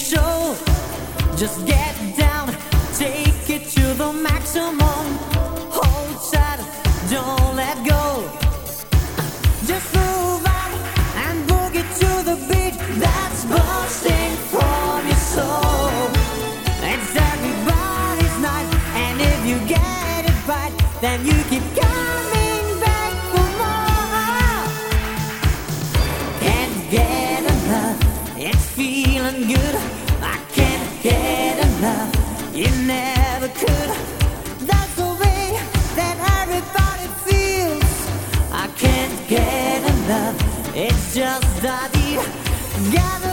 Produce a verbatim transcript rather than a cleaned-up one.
show. Just get down, take it to the maximum. Hold tight, don't let go. Just move out and boogie to the beat that's bursting from your soul. It's everybody's night, and if you get it right, then you keep coming back for more. Can't get enough, it's feeling good. I can't get enough, you never could. That's the way that everybody feels. I can't get enough, it's just that you gotta